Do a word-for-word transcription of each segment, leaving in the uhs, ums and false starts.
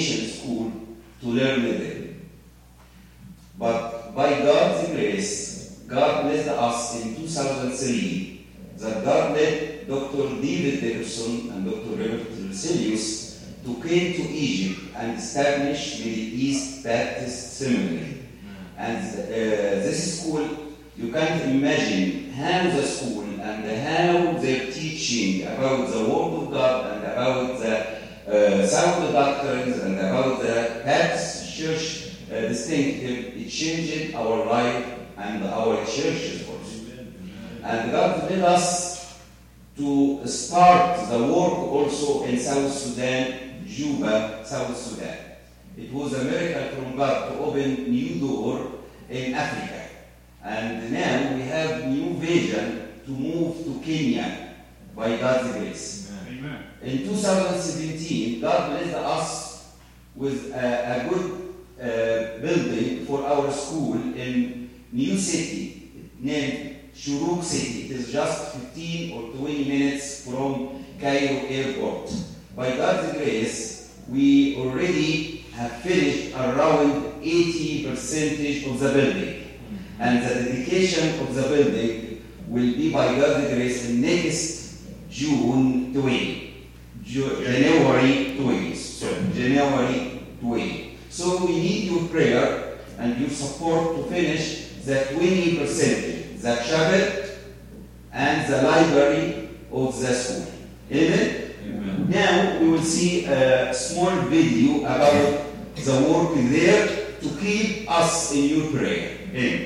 destination school to learn there. But by God's grace, God blessed us in two thousand three that God led Doctor David Dickerson and Doctor Robert Lucilius to come to Egypt and establish Middle East Baptist Seminary. And uh, this school, you can't imagine how the school and how they're teaching about the Word of God and about the uh, sound doctrines and about the Baptist Church uh, distinctive. It changed our life and our churches also. And God led us to start the work also in South Sudan, Juba, South Sudan. It was a miracle from God to open new door in Africa. And now we have new vision to move to Kenya by God's grace. Amen. In two thousand seventeen, God blessed us with a, a good uh, building for our school in New City named Shuruk City. It is just fifteen or twenty minutes from Cairo Airport. By God's grace, we already have finished around eighty percent of the building. And the dedication of the building will be by God's grace in next June twentieth. Ju- January twentieth. So, January twentieth. So we need your prayer and your support to finish the twenty percent, the chapel and the library of the school. Amen? Amen. Now we will see a small video about the work there to keep us in your prayer. Amen.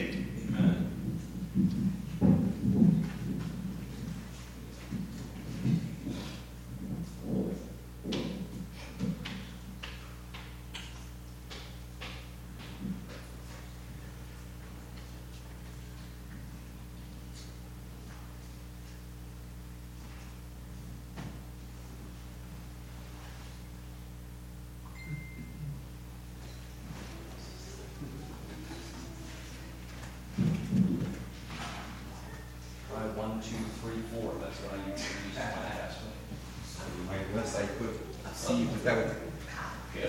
One, two, three, four. That's what I use to use my ass. My website put see you put that with Good.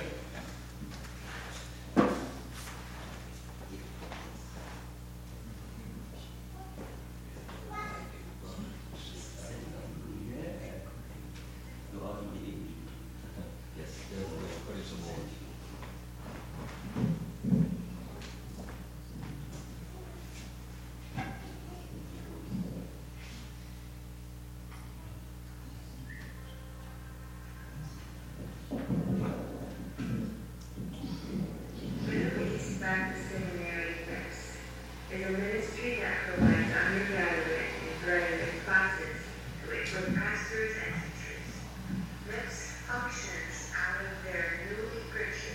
Functions out of their newly bridged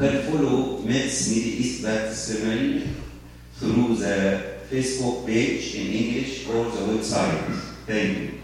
can follow Mets Middle East Baptist Seminary through the Facebook page in English or the website. Thank you.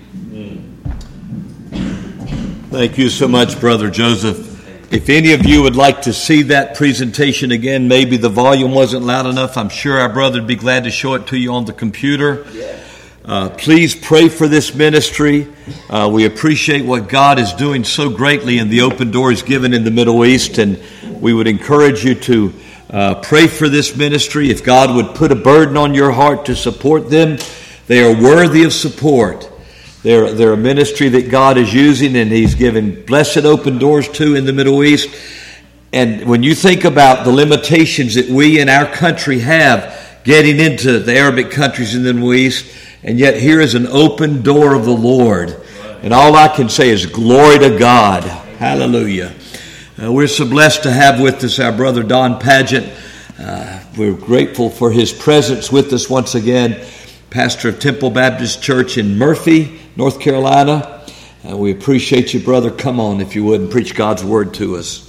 Thank you so much, Brother Joseph. If any of you would like to see that presentation again, maybe the volume wasn't loud enough, I'm sure our brother would be glad to show it to you on the computer. Uh, please pray for this ministry. Uh, we appreciate what God is doing so greatly in the open doors given in the Middle East, and we would encourage you to uh, pray for this ministry. If God would put a burden on your heart to support them, they are worthy of support. They're, they're a ministry that God is using, and He's given blessed open doors to in the Middle East. And when you think about the limitations that we in our country have getting into the Arabic countries in the Middle East, and yet here is an open door of the Lord. And all I can say is glory to God. Hallelujah. Uh, we're so blessed to have with us our brother Don Paget. Uh, we're grateful for his presence with us once again. Pastor of Temple Baptist Church in Murphy, North Carolina. Uh, we appreciate you, brother. Come on, if you would, and preach God's word to us.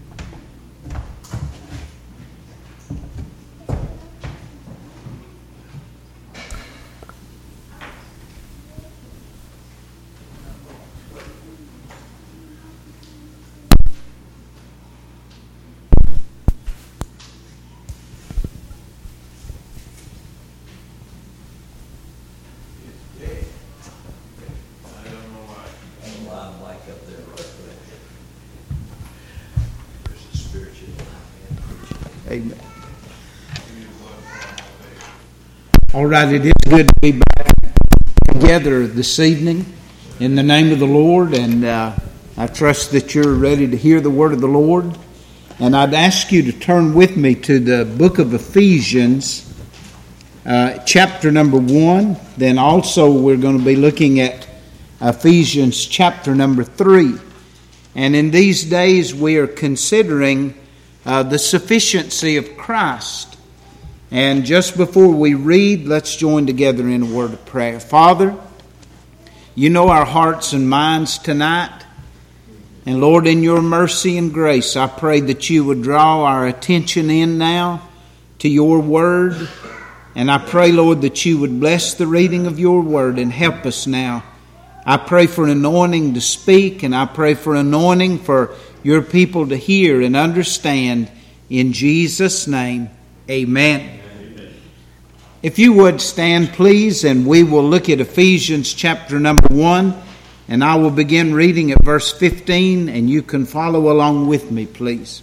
Amen. All right, it is good to be back together this evening in the name of the Lord, and uh, I trust that you're ready to hear the word of the Lord. And I'd ask you to turn with me to the book of Ephesians, uh, chapter number one. Then also we're going to be looking at Ephesians chapter number three. And in these days we are considering Uh, the sufficiency of Christ. And just before we read, let's join together in a word of prayer. Father, you know our hearts and minds tonight. And Lord, in your mercy and grace, I pray that you would draw our attention in now to your word. And I pray, Lord, that you would bless the reading of your word and help us now. I pray for an anointing to speak, and I pray for an anointing for your people to hear and understand. In Jesus' name, amen. Amen. If you would stand, please, and we will look at Ephesians chapter number one, and I will begin reading at verse fifteen, and you can follow along with me, please.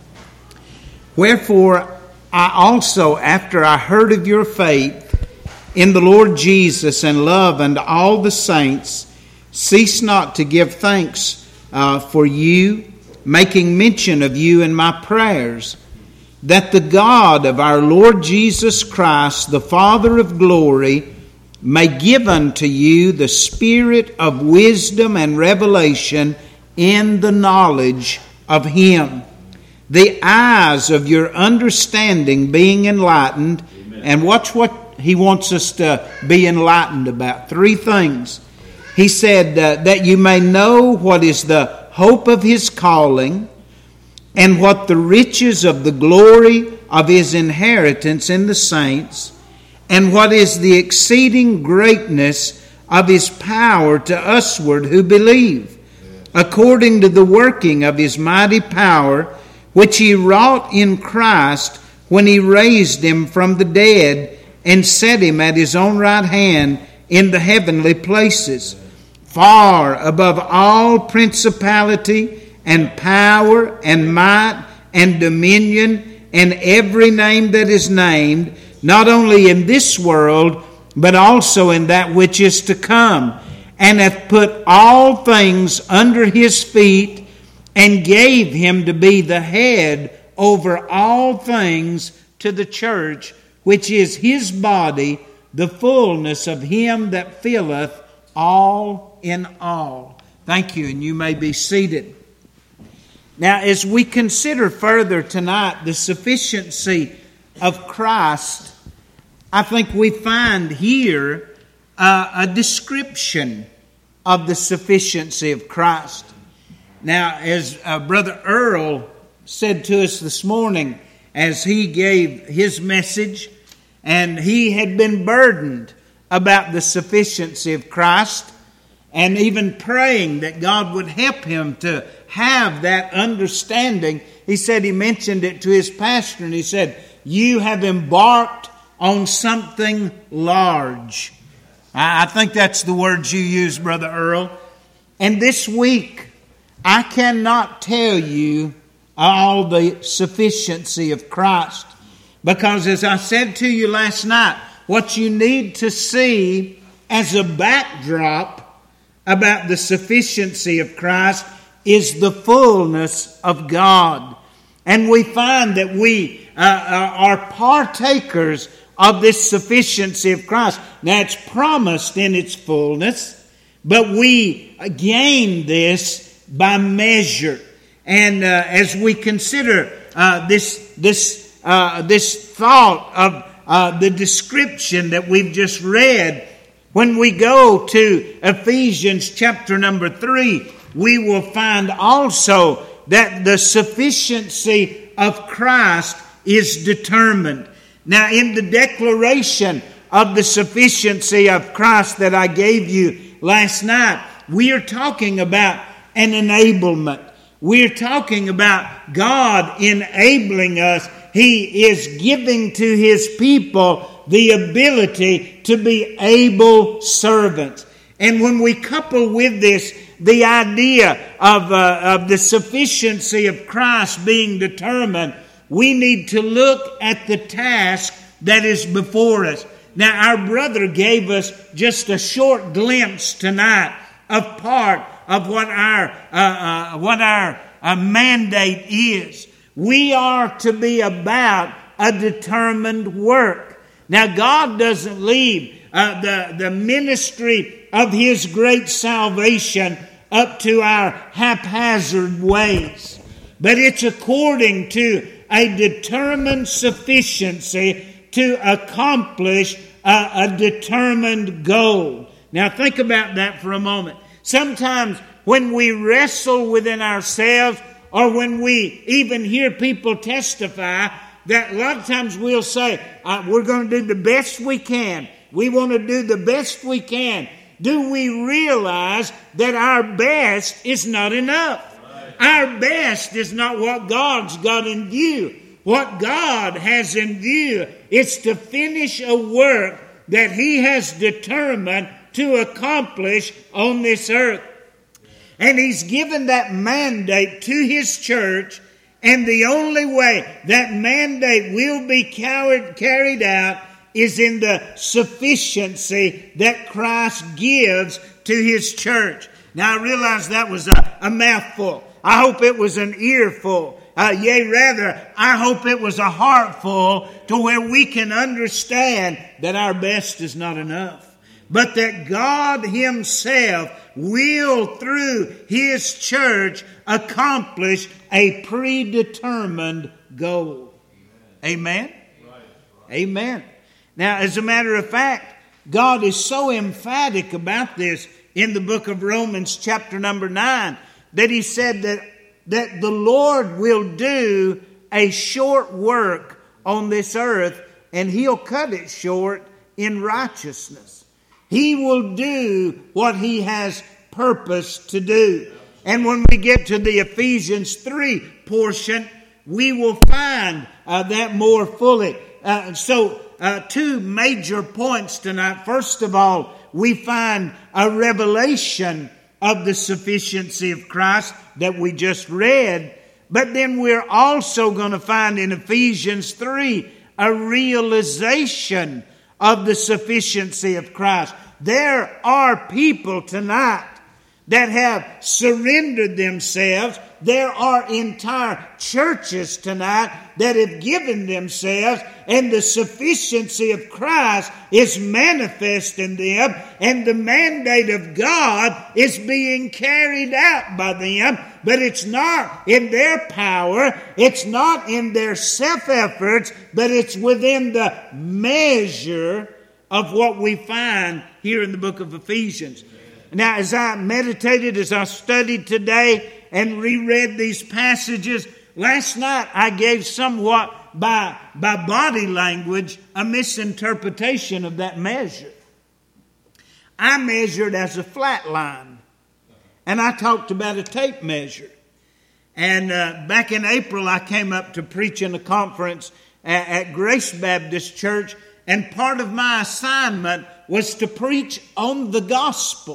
Wherefore, I also, after I heard of your faith in the Lord Jesus and love unto all the saints, cease not to give thanks uh, for you, making mention of you in my prayers, that the God of our Lord Jesus Christ, the Father of glory, may give unto you the spirit of wisdom and revelation in the knowledge of Him, the eyes of your understanding being enlightened. Amen. And watch what He wants us to be enlightened about. Three things. He said uh, that you may know what is the hope of His calling, and what the riches of the glory of His inheritance in the saints, and what is the exceeding greatness of His power to usward who believe, according to the working of His mighty power, which He wrought in Christ when He raised Him from the dead and set Him at His own right hand in the heavenly places, far above all principality and power and might and dominion and every name that is named, not only in this world, but also in that which is to come, and hath put all things under His feet, and gave Him to be the head over all things to the church, which is His body, the fullness of Him that filleth all in all. Thank you, and you may be seated. Now, as we consider further tonight the sufficiency of Christ, I think we find here uh, a description of the sufficiency of Christ. Now, as uh, Brother Earl said to us this morning as he gave his message, and he had been burdened about the sufficiency of Christ, and even praying that God would help him to have that understanding. He said he mentioned it to his pastor, and he said, "You have embarked on something large." I think that's the words you used, Brother Earl. And this week, I cannot tell you all the sufficiency of Christ, because as I said to you last night, what you need to see as a backdrop about the sufficiency of Christ is the fullness of God. And we find that we uh, are partakers of this sufficiency of Christ. Now, it's promised in its fullness, but we gain this by measure. And uh, as we consider uh, this this uh, this thought of uh, the description that we've just read, when we go to Ephesians chapter number three, we will find also that the sufficiency of Christ is determined. Now, in the declaration of the sufficiency of Christ that I gave you last night, we are talking about an enablement. We're talking about God enabling us. He is giving to His people the ability to be able servants. And when we couple with this the idea of, uh, of the sufficiency of Christ being determined, we need to look at the task that is before us. Now, our brother gave us just a short glimpse tonight of part of what our uh, uh, what our uh, mandate is. We are to be about a determined work. Now, God doesn't leave uh, the, the ministry of His great salvation up to our haphazard ways, but it's according to a determined sufficiency to accomplish a, a determined goal. Now, think about that for a moment. Sometimes when we wrestle within ourselves, or when we even hear people testify, that a lot of times we'll say, uh, we're going to do the best we can. We want to do the best we can. Do we realize that our best is not enough? Our best is not what God's got in view. What God has in view is to finish a work that He has determined to accomplish on this earth. And He's given that mandate to His church, and the only way that mandate will be carried, carried out is in the sufficiency that Christ gives to His church. Now, I realize that was a, a mouthful. I hope it was an earful. Uh, yea, rather, I hope it was a heartful, to where we can understand that our best is not enough, but that God Himself will, through His church, accomplish a predetermined goal. Amen? Amen. Now, as a matter of fact, God is so emphatic about this in the book of Romans chapter number nine, that He said that, that the Lord will do a short work on this earth, and He'll cut it short in righteousness. He will do what He has purposed to do. And when we get to the Ephesians three portion, we will find uh, that more fully. Uh, so, uh, two major points tonight. First of all, we find a revelation of the sufficiency of Christ that we just read. But then we're also going to find in Ephesians three a realization of the sufficiency of Christ. There are people tonight that have surrendered themselves. There are entire churches tonight that have given themselves, and the sufficiency of Christ is manifest in them, and the mandate of God is being carried out by them. But it's not in their power, it's not in their self-efforts, but it's within the measure of what we find here in the book of Ephesians. Now, as I meditated, as I studied today and reread these passages, last night I gave somewhat by, by body language a misinterpretation of that measure. I measured as a flat line, and I talked about a tape measure. And uh, back in April, I came up to preach in a conference at, at Grace Baptist Church, and part of my assignment was to preach on the gospel.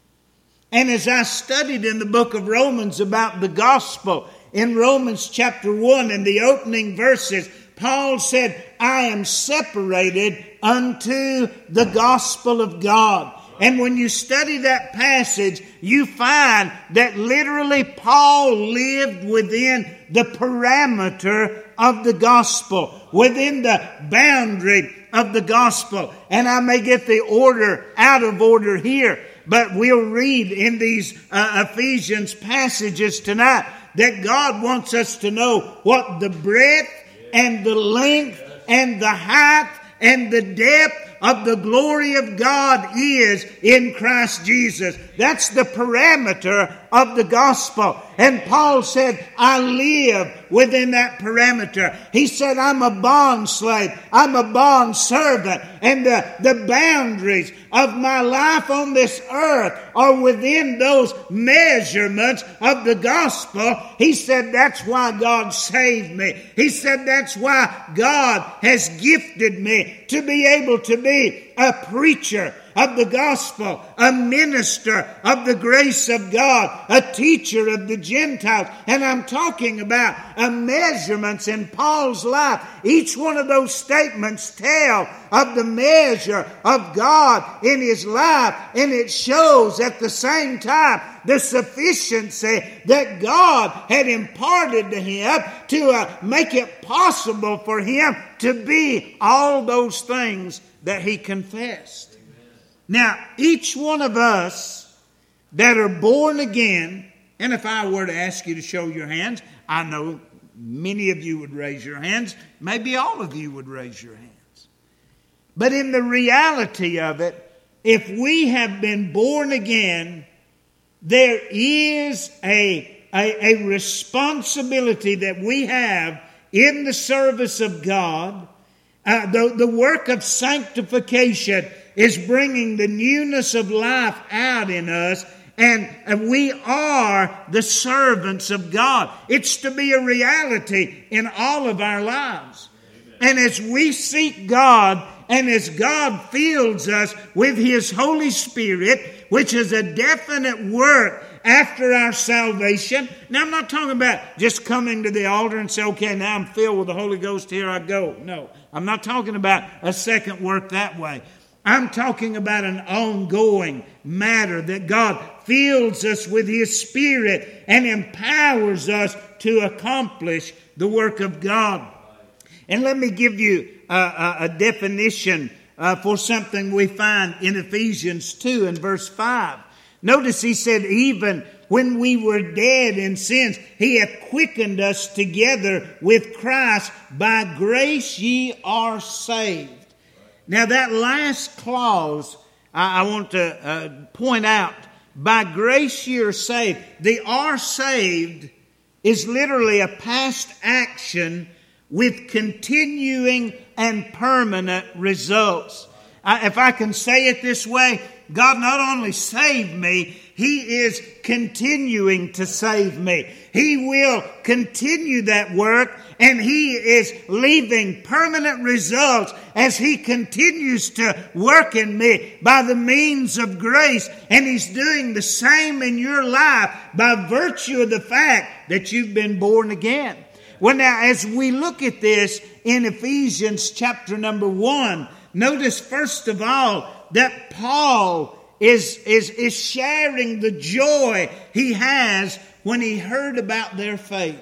And as I studied in the book of Romans about the gospel, in Romans chapter one, in the opening verses, Paul said, I am separated unto the gospel of God. And when you study that passage, you find that literally Paul lived within the parameter of the gospel, within the boundary of the gospel. And I may get the order out of order here, but we'll read in these uh, Ephesians passages tonight that God wants us to know what the breadth and the length and the height and the depth of the glory of God is in Christ Jesus. That's the parameter of the gospel. And Paul said, I live within that parameter. He said, I'm a bond slave. I'm a bond servant. And the, the boundaries of my life on this earth are within those measurements of the gospel. He said, that's why God saved me. He said, that's why God has gifted me to be able to be a preacher of the gospel, a minister of the grace of God, a teacher of the Gentiles. And I'm talking about uh, measurements in Paul's life. Each one of those statements tell of the measure of God in his life, and it shows at the same time the sufficiency that God had imparted to him to uh, make it possible for him to be all those things that he confessed. Now, each one of us that are born again, and if I were to ask you to show your hands, I know many of you would raise your hands. Maybe all of you would raise your hands. But in the reality of it, if we have been born again, there is a, a, a responsibility that we have in the service of God. Uh, the, the work of sanctification is bringing the newness of life out in us, and, and we are the servants of God. It's to be a reality in all of our lives. Amen. And as we seek God, and as God fills us with His Holy Spirit, which is a definite work after our salvation. Now, I'm not talking about just coming to the altar and say, okay, now I'm filled with the Holy Ghost, here I go. No, I'm not talking about a second work that way. I'm talking about an ongoing matter that God fills us with His Spirit and empowers us to accomplish the work of God. And let me give you a, a, a definition uh, for something we find in Ephesians two and verse five. Notice he said, even when we were dead in sins, He hath quickened us together with Christ. By grace ye are saved. Now that last clause, I, I want to uh, point out, by grace ye are saved. The are saved is literally a past action with continuing and permanent results. I, if I can say it this way, God not only saved me, He is continuing to save me. He will continue that work, and He is leaving permanent results as He continues to work in me by the means of grace. And He's doing the same in your life by virtue of the fact that you've been born again. Well, now, as we look at this in Ephesians chapter number one, notice first of all that Paul is, is, is sharing the joy he has when he heard about their faith.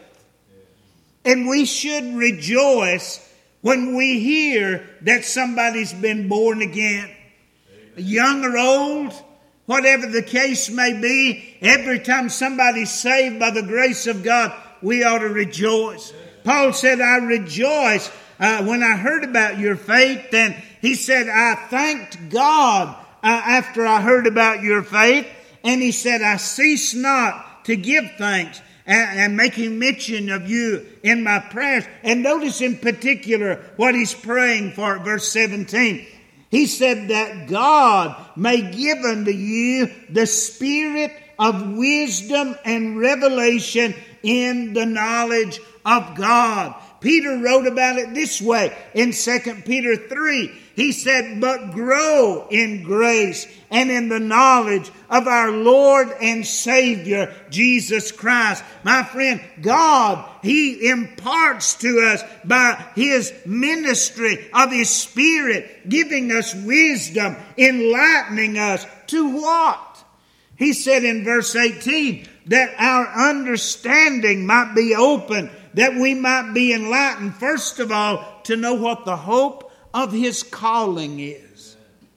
And we should rejoice when we hear that somebody's been born again. Young or old, whatever the case may be, every time somebody's saved by the grace of God, we ought to rejoice. Paul said, I rejoice uh, when I heard about your faith. And he said, I thanked God uh, after I heard about your faith. And he said, I cease not to give thanks. and, and making mention of you in my prayers. And notice in particular what he's praying for, verse seventeen. He said that God may give unto you the spirit of wisdom and revelation in the knowledge of God. Peter wrote about it this way in Second Peter three. He said, but grow in grace and in the knowledge of our Lord and Savior, Jesus Christ. My friend, God, He imparts to us by His ministry of His Spirit, giving us wisdom, enlightening us to what? He said in verse eighteen, that our understanding might be open, that we might be enlightened, first of all, to know what the hope of His calling is.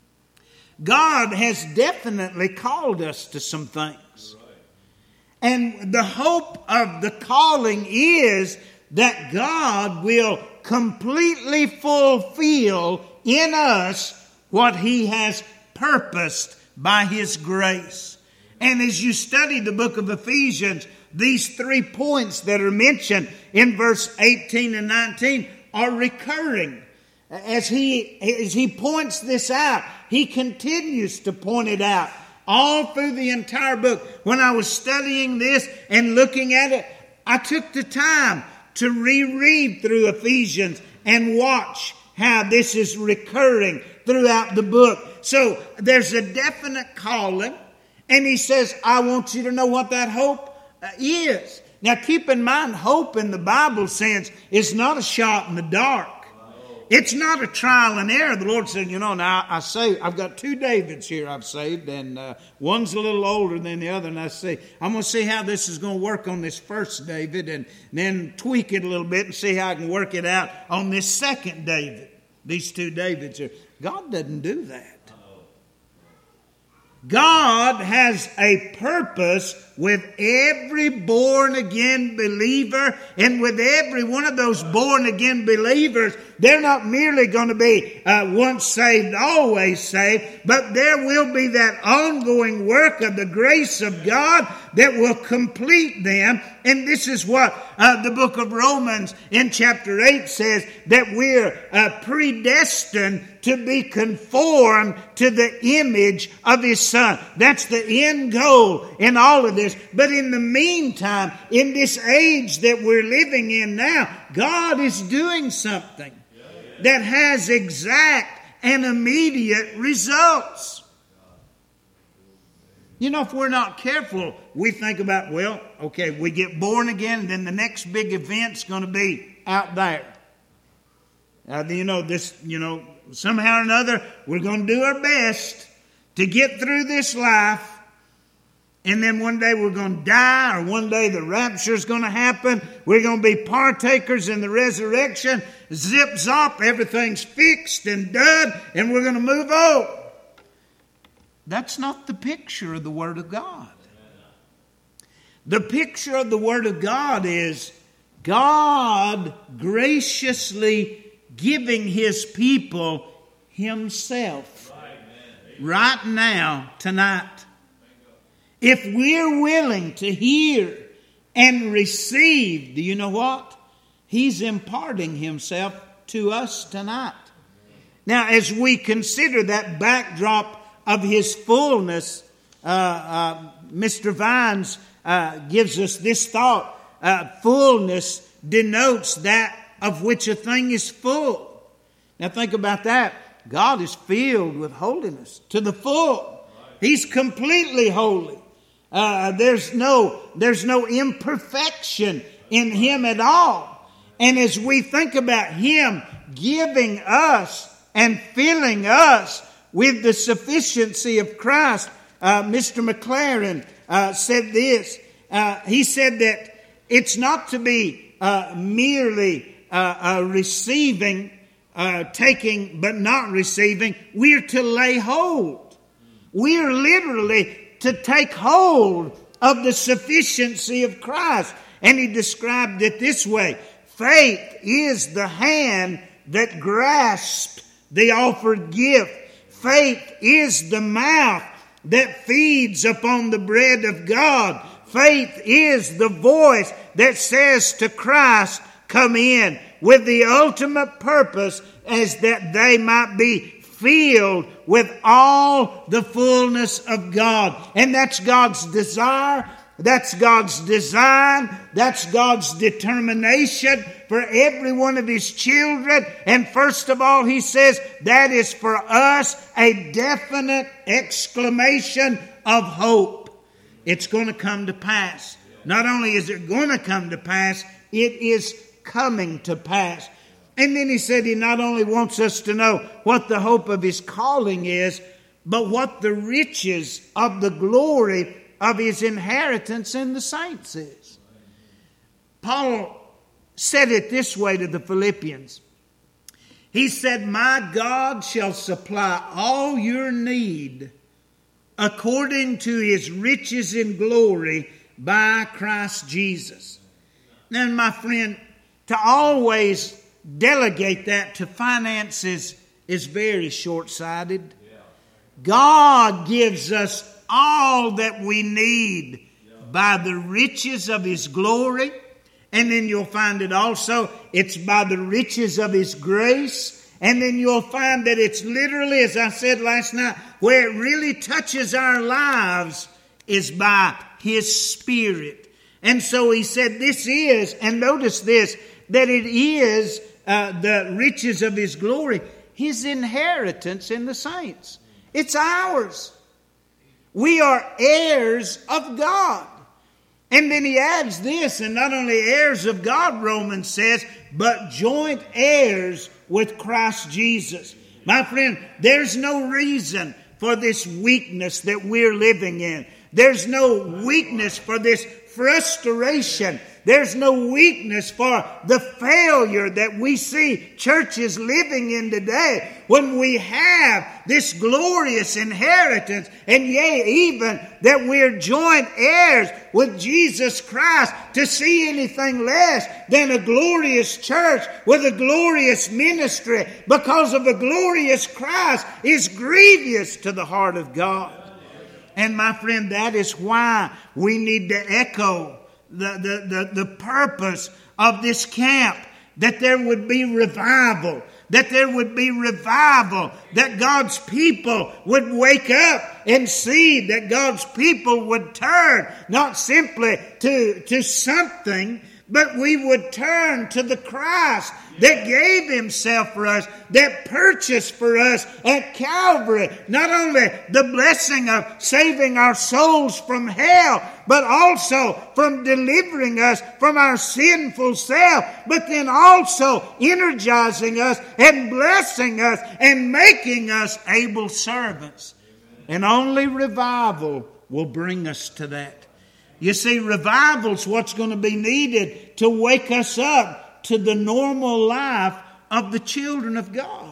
God has definitely called us to some things. And the hope of the calling is that God will completely fulfill in us what He has purposed by His grace. And as you study the book of Ephesians, these three points that are mentioned in verse eighteen and nineteen are recurring. As he, as he points this out, he continues to point it out all through the entire book. When I was studying this and looking at it, I took the time to reread through Ephesians and watch how this is recurring throughout the book. So there's a definite calling, and he says, I want you to know what that hope is. Now keep in mind, hope in the Bible sense is not a shot in the dark. It's not a trial and error. The Lord said, you know, now I say, I've got two Davids here I've saved, and uh, one's a little older than the other, and I say, I'm going to see how this is going to work on this first David, and then tweak it a little bit and see how I can work it out on this second David. These two Davids here. God doesn't do that. God has a purpose with every born-again believer, and with every one of those born-again believers, they're not merely going to be uh, once saved, always saved, but there will be that ongoing work of the grace of God that will complete them. And this is what uh, the book of Romans in chapter eight says, that we're uh, predestined to be conformed to the image of His Son. That's the end goal in all of this. But in the meantime, in this age that we're living in now, God is doing something that has exact and immediate results. You know, if we're not careful, we think about, well, okay, we get born again, then the next big event's going to be out there. Uh, you know, this, you know, somehow or another, we're going to do our best to get through this life. And then one day we're going to die, or one day the rapture is going to happen. We're going to be partakers in the resurrection. Zip zop, everything's fixed and done, and we're going to move on. That's not the picture of the Word of God. The picture of the Word of God is God graciously giving His people Himself right now, tonight. If we're willing to hear and receive, do you know what? He's imparting Himself to us tonight. Now, as we consider that backdrop of His fullness, uh, uh, Mister Vines uh, gives us this thought. Uh, fullness denotes that of which a thing is full. Now think about that. God is filled with holiness to the full. He's completely holy. Uh, there's no, there's no imperfection in Him at all. And as we think about Him giving us and filling us with the sufficiency of Christ, uh, Mister McLaren uh, said this. Uh, he said that it's not to be uh, merely uh, uh, receiving, uh, taking, but not receiving. We're to lay hold. We're literally to take hold of the sufficiency of Christ. And he described it this way. Faith is the hand that grasps the offered gift. Faith is the mouth that feeds upon the bread of God. Faith is the voice that says to Christ, come in, with the ultimate purpose as that they might be filled with all the fullness of God. And that's God's desire. That's God's design. That's God's determination for every one of His children. And first of all, He says that is for us a definite exclamation of hope. It's going to come to pass. Not only is it going to come to pass, it is coming to pass. And then He said He not only wants us to know what the hope of His calling is, but what the riches of the glory of His inheritance in the saints is. Paul said it this way to the Philippians. He said, my God shall supply all your need according to His riches in glory by Christ Jesus. Now, my friend, to always delegate that to finances is very short-sighted. God gives us all that we need by the riches of His glory. And then you'll find it also, it's by the riches of His grace. And then you'll find that it's literally, as I said last night, where it really touches our lives is by His Spirit. And so He said this is, and notice this, that it is uh, the riches of His glory, His inheritance in the saints. It's ours. We are heirs of God. And then he adds this, and not only heirs of God, Romans says, but joint heirs with Christ Jesus. My friend, there's no reason for this weakness that we're living in. There's no weakness for this frustration. There's no weakness for the failure that we see churches living in today when we have this glorious inheritance, and yea, even that we're joint heirs with Jesus Christ. To see anything less than a glorious church with a glorious ministry because of a glorious Christ is grievous to the heart of God. And my friend, that is why we need to echo the, the, the, the purpose of this camp, that there would be revival, that there would be revival, that God's people would wake up and see, that God's people would turn not simply to, to something, but we would turn to the Christ that gave Himself for us, that purchased for us at Calvary not only the blessing of saving our souls from hell, but also from delivering us from our sinful self, but then also energizing us and blessing us and making us able servants. And only revival will bring us to that. You see, revival's what's going to be needed to wake us up to the normal life of the children of God.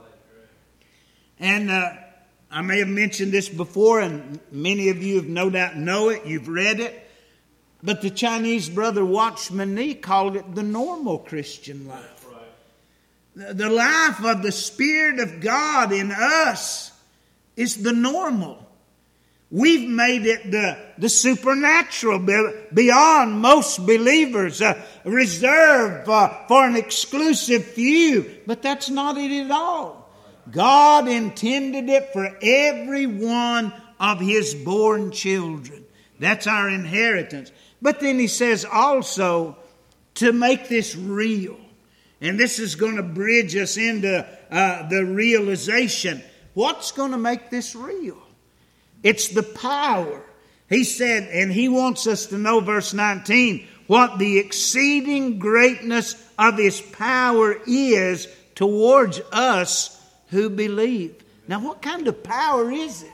And uh, I may have mentioned this before, and many of you have no doubt know it, you've read it, but the Chinese brother Watchman Nee called it the normal Christian life. The, the life of the Spirit of God in us is the normal. We've made it the, the supernatural beyond most believers, uh, reserved uh, for an exclusive few. But that's not it at all. God intended it for every one of His born children. That's our inheritance. But then He says also to make this real. And this is going to bridge us into uh, the realization. What's going to make this real? It's the power. He said, and He wants us to know, verse nineteen, what the exceeding greatness of His power is towards us who believe. Now, what kind of power is it?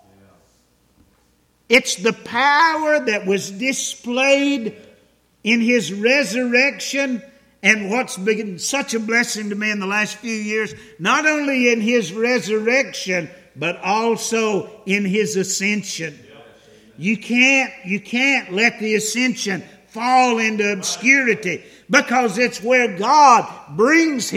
It's the power that was displayed in His resurrection. And what's been such a blessing to me in the last few years, not only in His resurrection, but also in His ascension. You can't, you can't let the ascension fall into obscurity, because it's where God brings Him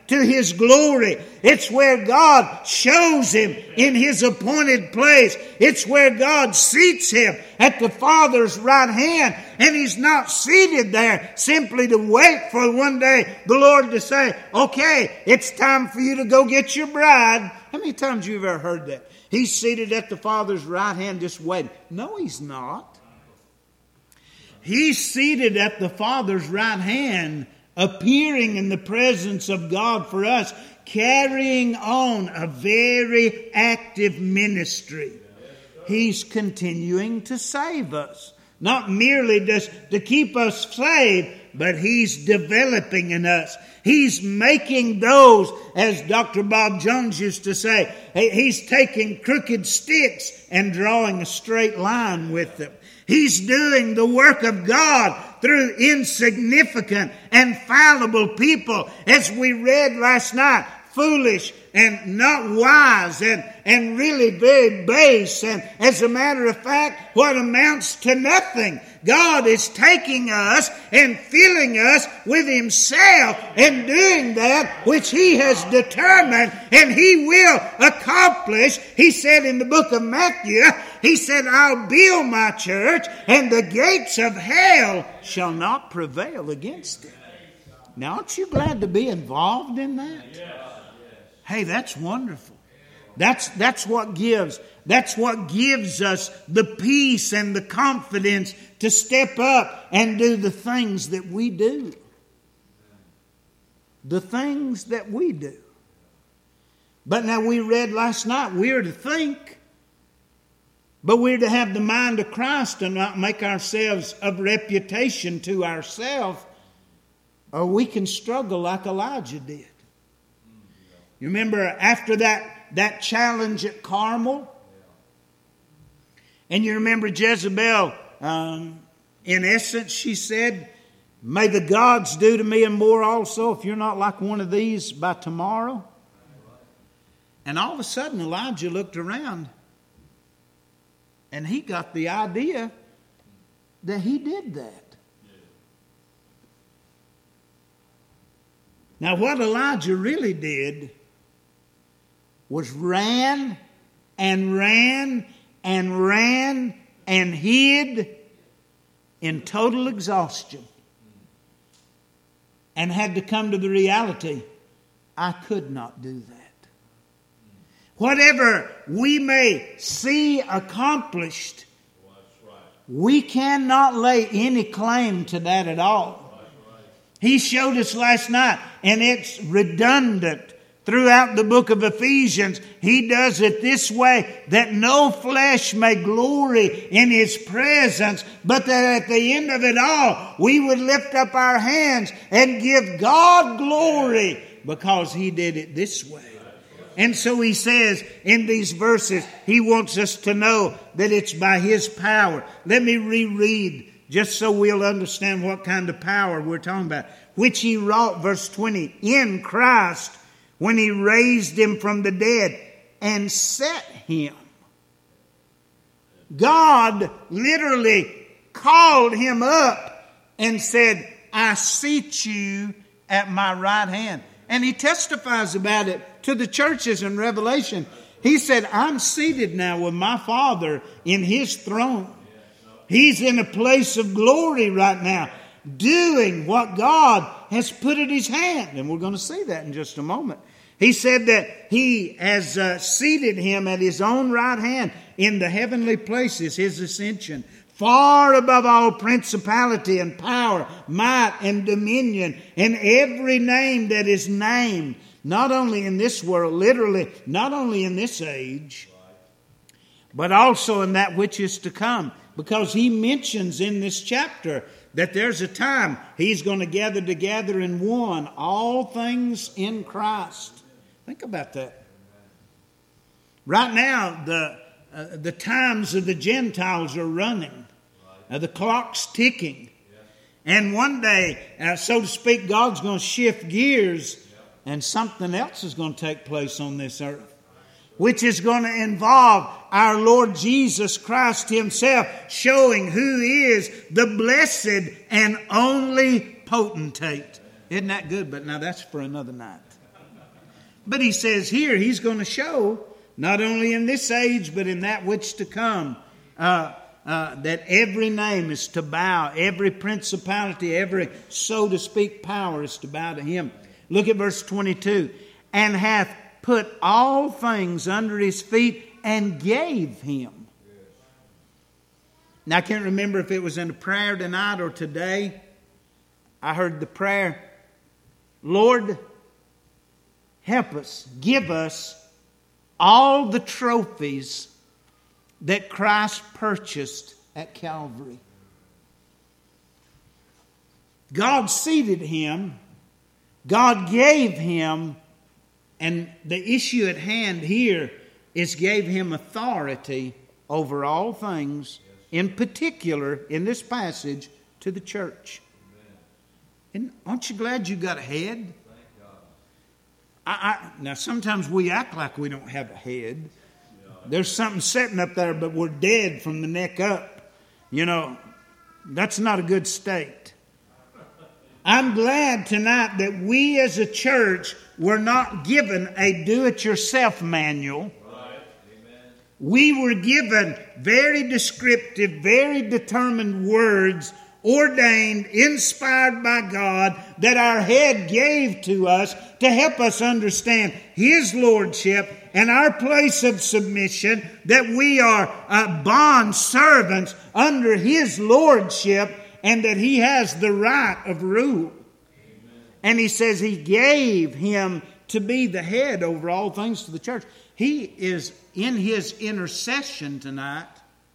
to His glory. It's where God shows Him in His appointed place. It's where God seats Him at the Father's right hand. And He's not seated there simply to wait for one day the Lord to say, okay, it's time for you to go get your bride. How many times you've ever heard that? He's seated at the Father's right hand just waiting. No, He's not. He's seated at the Father's right hand, appearing in the presence of God for us, carrying on a very active ministry. He's continuing to save us. Not merely just to keep us saved, but He's developing in us. He's making those, as Doctor Bob Jones used to say, He's taking crooked sticks and drawing a straight line with them. He's doing the work of God through insignificant and fallible people. As we read last night, foolish and not wise and, and really very base. And as a matter of fact, what amounts to nothing. God is taking us and filling us with Himself and doing that which He has determined and He will accomplish. He said in the book of Matthew, He said, I'll build my church and the gates of hell shall not prevail against it. Now, aren't you glad to be involved in that? Hey, that's wonderful. That's, that's what gives, that's what gives us the peace and the confidence to step up and do the things that we do. The things that we do. But now we read last night, we're to think, but we're to have the mind of Christ and not make ourselves of reputation to ourselves, or we can struggle like Elijah did. You remember after that, that challenge at Carmel? And you remember Jezebel, um, in essence, she said, may the gods do to me and more also if you're not like one of these by tomorrow. And all of a sudden Elijah looked around and he got the idea that he did that. Now what Elijah really did was ran and ran and ran and hid in total exhaustion. And had to come to the reality, I could not do that. Whatever we may see accomplished, we cannot lay any claim to that at all. He showed us last night, and it's redundant throughout the book of Ephesians. He does it this way, that no flesh may glory in His presence, but that at the end of it all, we would lift up our hands and give God glory because He did it this way. And so he says in these verses, he wants us to know that it's by His power. Let me reread just so we'll understand what kind of power we're talking about. Which He wrought, verse twenty, in Christ, when He raised Him from the dead and set Him. God literally called Him up and said, I seat you at my right hand. And He testifies about it to the churches in Revelation. He said, I'm seated now with my Father in His throne. He's in a place of glory right now, doing what God has put in His hand. And we're going to see that in just a moment. He said that He has uh, seated Him at His own right hand in the heavenly places, His ascension, far above all principality and power, might and dominion, and every name that is named, not only in this world, literally, not only in this age, but also in that which is to come. Because He mentions in this chapter that there's a time He's going to gather together in one all things in Christ. Think about that. Right now, the uh, the times of the Gentiles are running. Uh, the clock's ticking. And one day, uh, so to speak, God's going to shift gears and something else is going to take place on this earth, which is going to involve our Lord Jesus Christ Himself showing who is the blessed and only potentate. Isn't that good? But now that's for another night. But he says here he's going to show, not only in this age, but in that which to come, uh, uh, that every name is to bow, every principality, every, so to speak, power is to bow to him. Look at verse twenty-two. And hath put all things under his feet and gave him. Now I can't remember if it was in a prayer tonight or today. I heard the prayer, Lord, help us, give us all the trophies that Christ purchased at Calvary. God seated him, God gave him, and the issue at hand here is gave him authority over all things, in particular, in this passage, to the church. And aren't you glad you got a head? I, I, now, sometimes we act like we don't have a head. There's something sitting up there, but we're dead from the neck up. You know, that's not a good state. I'm glad tonight that we as a church were not given a do-it-yourself manual. We were given very descriptive, very determined words, ordained, inspired by God, that our head gave to us to help us understand his lordship and our place of submission, that we are uh, bond servants under his lordship, and that he has the right of rule. Amen. And he says he gave him to be the head over all things to the church. He is in his intercession tonight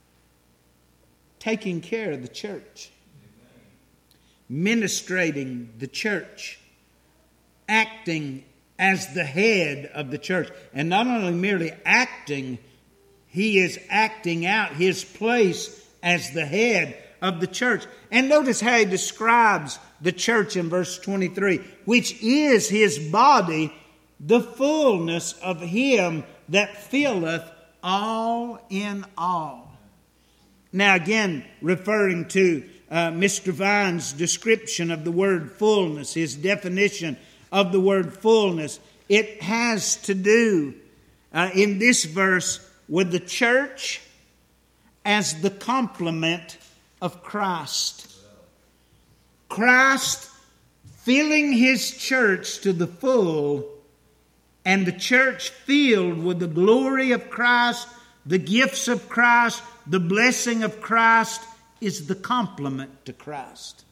taking care of the church. Ministrating the church, acting as the head of the church. And not only merely acting, he is acting out his place as the head of the church. And notice how he describes the church in verse twenty-three, which is his body, the fullness of him that filleth all in all. Now again, referring to Uh, Mister Vine's description of the word fullness, his definition of the word fullness, it has to do uh, in this verse with the church as the complement of Christ. Christ filling his church to the full, and the church filled with the glory of Christ, the gifts of Christ, the blessing of Christ, is the complement to Christ.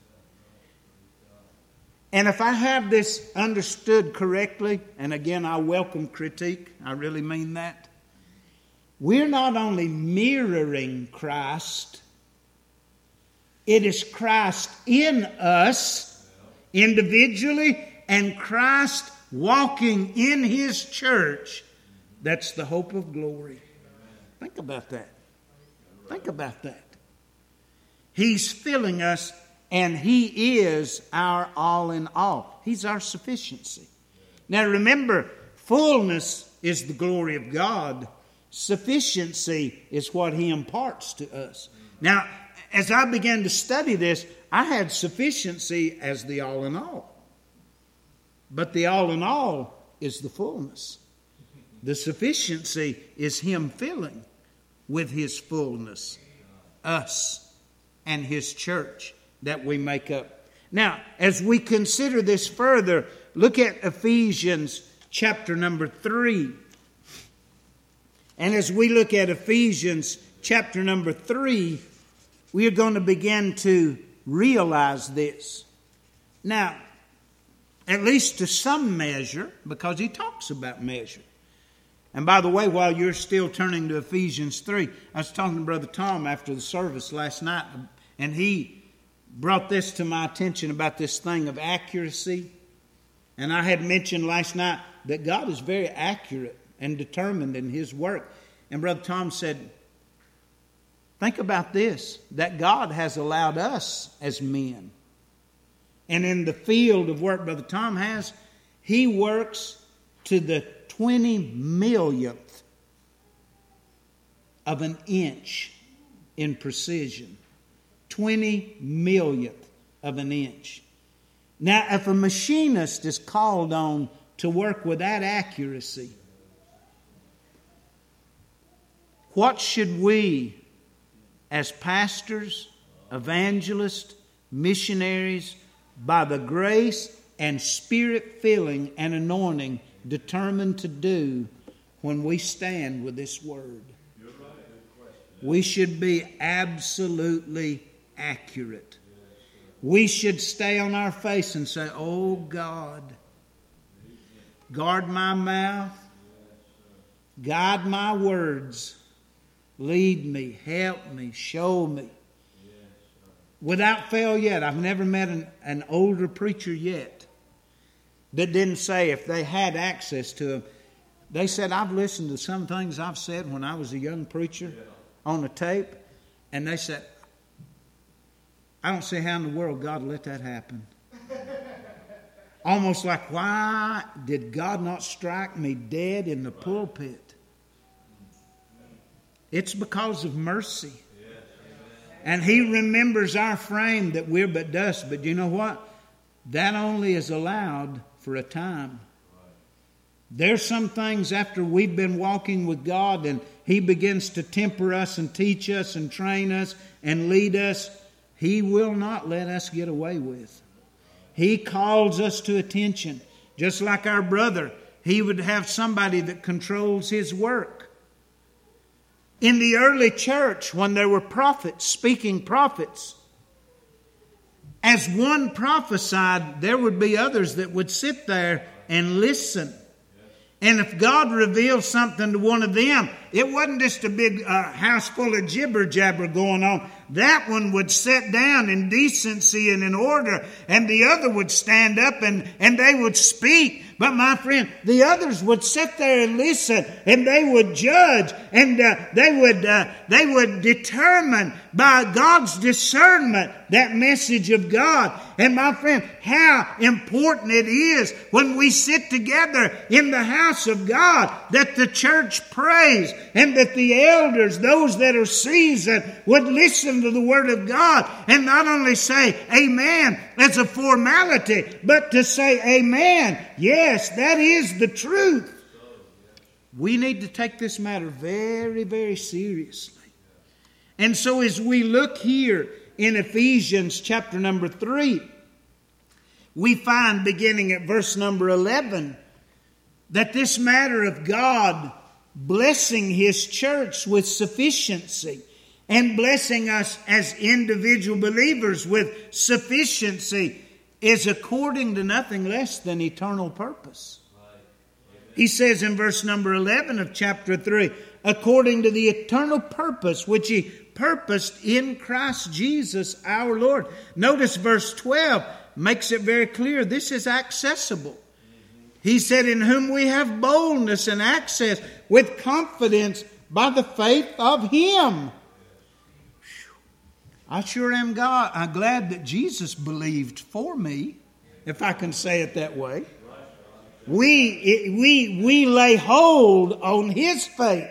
And if I have this understood correctly, and again I welcome critique, I really mean that, we're not only mirroring Christ, it is Christ in us individually, and Christ walking in his church. That's the hope of glory. Think about that. Think about that. He's filling us, and he is our all in all. He's our sufficiency. Now remember, fullness is the glory of God. Sufficiency is what he imparts to us. Now, as I began to study this, I had sufficiency as the all in all. But the all in all is the fullness. The sufficiency is him filling with his fullness us and his church that we make up. Now, as we consider this further, look at Ephesians chapter number three. And as we look at Ephesians chapter number three, we are going to begin to realize this. Now, at least to some measure, because he talks about measure. And by the way, while you're still turning to Ephesians three, I was talking to Brother Tom after the service last night, and he brought this to my attention about this thing of accuracy. And I had mentioned last night that God is very accurate and determined in his work. And Brother Tom said, think about this, that God has allowed us as men. And in the field of work Brother Tom has, he works to the twenty millionth of an inch in precision. twenty millionth of an inch. Now, if a machinist is called on to work with that accuracy, what should we, as pastors, evangelists, missionaries, by the grace and Spirit filling and anointing, determine to do when we stand with this Word? We should be absolutely accurate. We should stay on our face and say, "Oh God, guard my mouth, guide my words, lead me, help me, show me." Without fail yet, I've never met an, an older preacher yet that didn't say, if they had access to him, they said, "I've listened to some things I've said when I was a young preacher on a tape," and they said, "I don't see how in the world God let that happen." Almost like, why did God not strike me dead in the pulpit? It's because of mercy. And He remembers our frame that we're but dust. But you know what? That only is allowed for a time. There's some things after we've been walking with God and He begins to temper us and teach us and train us and lead us, He will not let us get away with. He calls us to attention. Just like our brother, he would have somebody that controls his work. In the early church, when there were prophets, speaking prophets, as one prophesied, there would be others that would sit there and listen. And if God revealed something to one of them, it wasn't just a big uh, house full of jibber jabber going on. That one would sit down in decency and in order, and the other would stand up and, and they would speak. But my friend, the others would sit there and listen, and they would judge, and uh, they would uh, they would determine by God's discernment that message of God. And my friend, how important it is when we sit together in the house of God that the church prays and that the elders, those that are seasoned, would listen to the Word of God and not only say amen as a formality, but to say amen. Yes, that is the truth. We need to take this matter very, very seriously. And so as we look here in Ephesians chapter number three, we find beginning at verse number eleven that this matter of God blessing His church with sufficiency and blessing us as individual believers with sufficiency is according to nothing less than eternal purpose. He says in verse number eleven of chapter three, according to the eternal purpose which He purposed in Christ Jesus our Lord. Notice verse twelve makes it very clear this is accessible. He said, in whom we have boldness and access with confidence by the faith of Him. I sure am God. I'm glad that Jesus believed for me, if I can say it that way. We, we, we lay hold on His faith.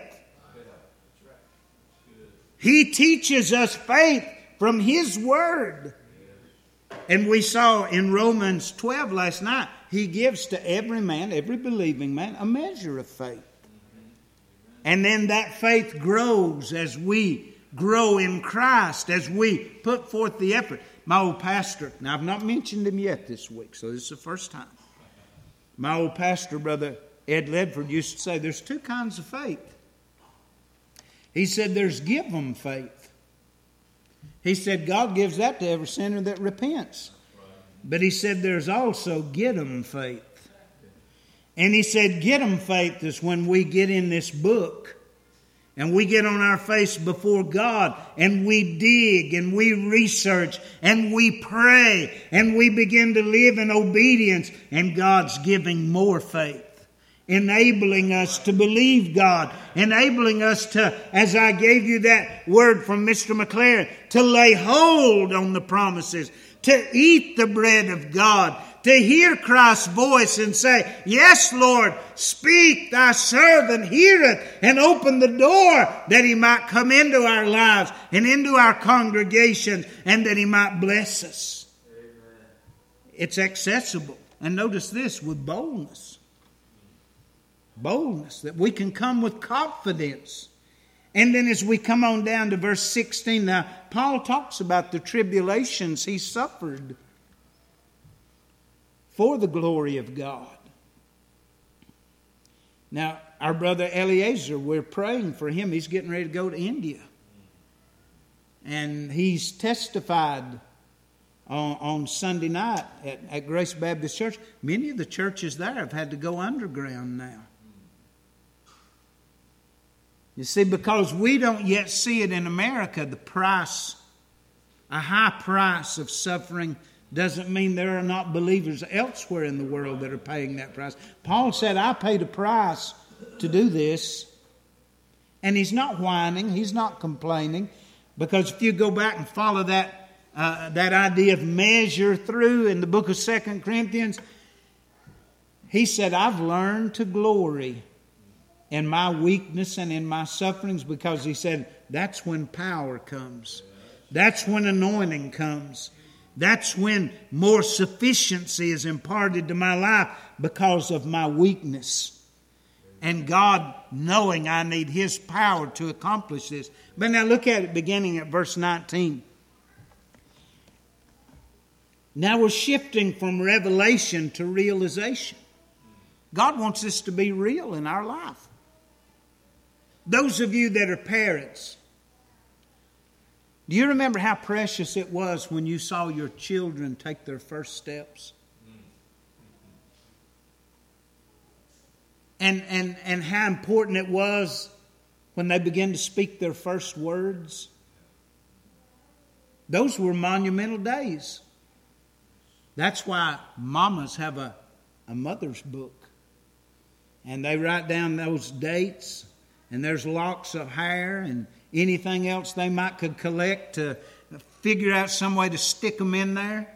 He teaches us faith from His Word. And we saw in Romans twelve last night, He gives to every man, every believing man, a measure of faith. And then that faith grows as we grow in Christ, as we put forth the effort. My old pastor, now I've not mentioned him yet this week, so this is the first time. My old pastor, Brother Ed Ledford, used to say there's two kinds of faith. He said there's give 'em faith. He said God gives that to every sinner that repents. But he said there's also get 'em faith. And he said get 'em faith is when we get in this book and we get on our face before God and we dig and we research and we pray and we begin to live in obedience, and God's giving more faith, enabling us to believe God, enabling us to, as I gave you that word from Mister McLaren, to lay hold on the promises, to eat the bread of God, to hear Christ's voice and say, yes, Lord, speak, thy servant heareth, and open the door that He might come into our lives and into our congregations, and that He might bless us. Amen. It's accessible. And notice this, with boldness. Boldness, that we can come with confidence. And then as we come on down to verse sixteen, now Paul talks about the tribulations he suffered for the glory of God. Now, our brother Eliezer, we're praying for him. He's getting ready to go to India. And he's testified on, on Sunday night at, at Grace Baptist Church. Many of the churches there have had to go underground now. You see, because we don't yet see it in America, the price, a high price of suffering doesn't mean there are not believers elsewhere in the world that are paying that price. Paul said, I paid a price to do this. And he's not whining, he's not complaining. Because if you go back and follow that, uh, that idea of measure through in the book of Second Corinthians, he said, I've learned to glory in my weakness and in my sufferings, because he said, that's when power comes. That's when anointing comes. That's when more sufficiency is imparted to my life because of my weakness. And God knowing I need His power to accomplish this. But now look at it beginning at verse nineteen. Now we're shifting from revelation to realization. God wants this to be real in our life. Those of you that are parents, do you remember how precious it was when you saw your children take their first steps? And, and, and how important it was when they began to speak their first words? Those were monumental days. That's why mamas have a, a mother's book. And they write down those dates, and there's locks of hair and anything else they might could collect to figure out some way to stick them in there.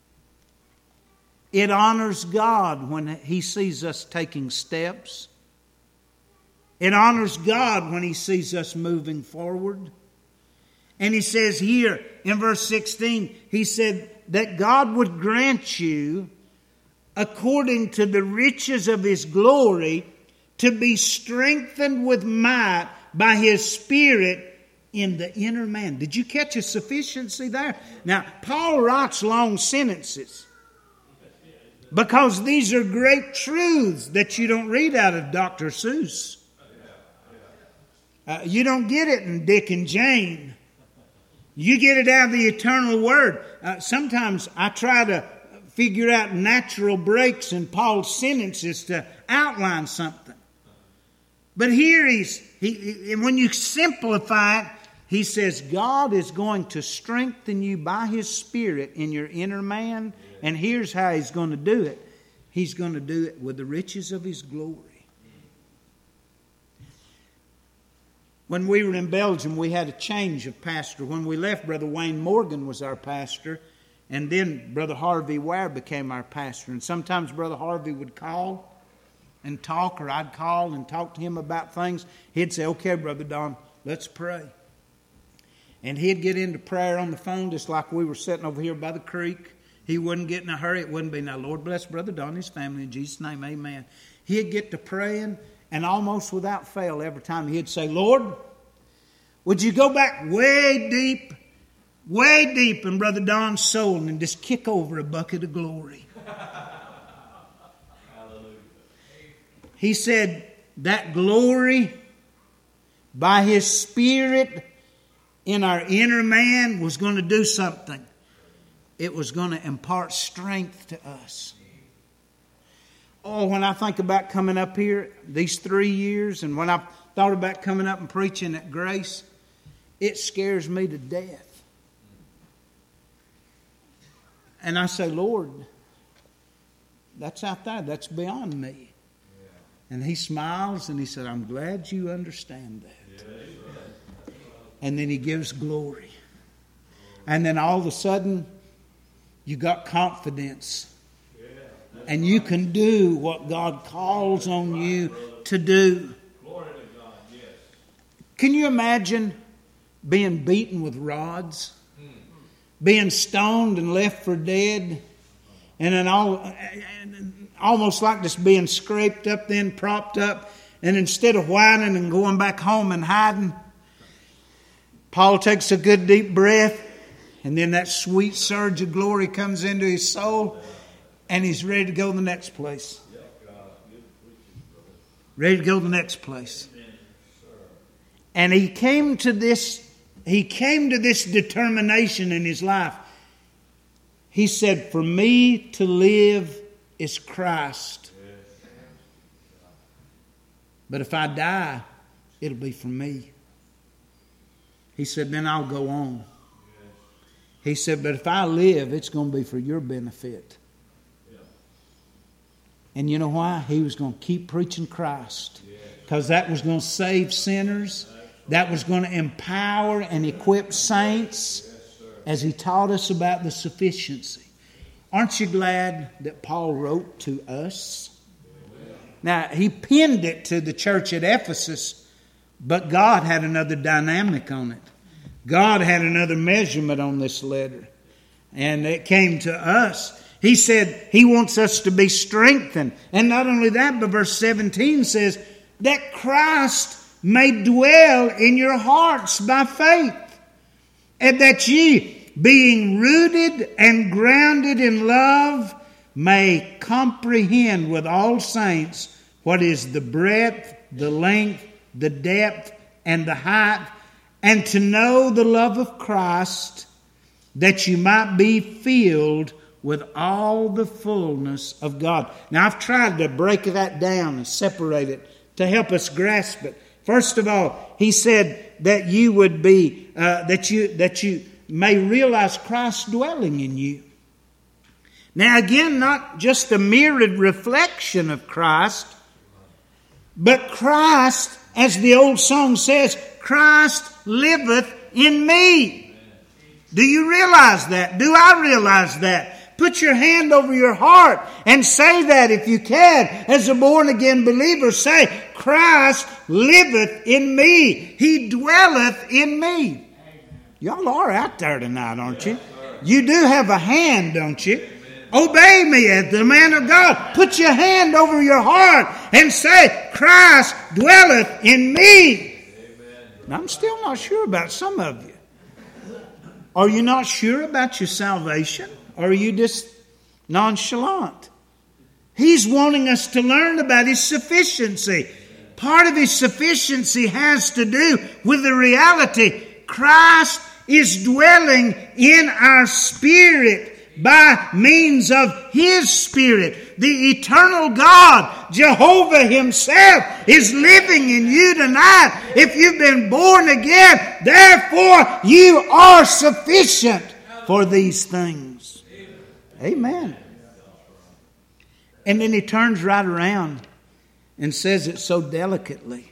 It honors God when He sees us taking steps. It honors God when He sees us moving forward. And He says here in verse sixteen, He said that God would grant you, according to the riches of His glory, to be strengthened with might by His Spirit in the inner man. Did you catch a sufficiency there? Now, Paul writes long sentences because these are great truths that you don't read out of Doctor Seuss. Uh, you don't get it in Dick and Jane. You get it out of the eternal Word. Uh, sometimes I try to figure out natural breaks in Paul's sentences to outline something. But here he's, he, when you simplify it, he says God is going to strengthen you by His Spirit in your inner man. And here's how He's going to do it. He's going to do it with the riches of His glory. When we were in Belgium, we had a change of pastor. When we left, Brother Wayne Morgan was our pastor. And then Brother Harvey Ware became our pastor. And sometimes Brother Harvey would call and talk, or I'd call and talk to him about things. He'd say, okay, Brother Don, let's pray. And he'd get into prayer on the phone just like we were sitting over here by the creek. He wouldn't get in a hurry. It wouldn't be, now, Lord bless Brother Don and his family in Jesus' name, amen. He'd get to praying, and almost without fail, every time he'd say, Lord, would you go back way deep, way deep in Brother Don's soul and just kick over a bucket of glory? He said that glory by His Spirit in our inner man was going to do something. It was going to impart strength to us. Oh, when I think about coming up here these three years, and when I thought about coming up and preaching at Grace, it scares me to death. And I say, Lord, that's out there. That's beyond me. And He smiles and He said, I'm glad you understand that. And then He gives glory. And then all of a sudden, you got confidence. And you can do what God calls on you to do. Can you imagine being beaten with rods? Being stoned and left for dead? And then all, almost like just being scraped up, then propped up. And instead of whining and going back home and hiding, Paul takes a good deep breath, and then that sweet surge of glory comes into his soul, and he's ready to go to the next place. Ready to go to the next place. And he came to this, he came to this determination in his life. He said, for me to live is Christ. But if I die, it'll be for me. He said, then I'll go on. He said, but if I live, it's going to be for your benefit. And you know why? He was going to keep preaching Christ. Because that was going to save sinners. That was going to empower and equip saints as he taught us about the sufficiency. Aren't you glad that Paul wrote to us? Now, he penned it to the church at Ephesus, but God had another dynamic on it. God had another measurement on this letter. And it came to us. He said he wants us to be strengthened. And not only that, but verse seventeen says that Christ may dwell in your hearts by faith, and that ye, being rooted and grounded in love, may comprehend with all saints what is the breadth, the length, the depth, and the height, and to know the love of Christ, that you might be filled with all the fullness of God. Now, I've tried to break that down and separate it to help us grasp it. First of all, he said that you would be, uh, that you that you may realize Christ dwelling in you. Now, again, not just a mirrored reflection of Christ, but Christ, as the old song says, Christ liveth in me. Do you realize that? Do I realize that? Put your hand over your heart and say that if you can. As a born-again believer, say, Christ liveth in me. He dwelleth in me. Y'all are out there tonight, aren't you? You do have a hand, don't you? Obey me as the man of God. Put your hand over your heart and say, Christ dwelleth in me. Now, I'm still not sure about some of you. Are you not sure about your salvation? Or are you just nonchalant? He's wanting us to learn about His sufficiency. Part of His sufficiency has to do with the reality Christ is dwelling in our spirit by means of His Spirit. The eternal God, Jehovah Himself, is living in you tonight. If you've been born again, therefore you are sufficient for these things. Amen. And then he turns right around and says it so delicately.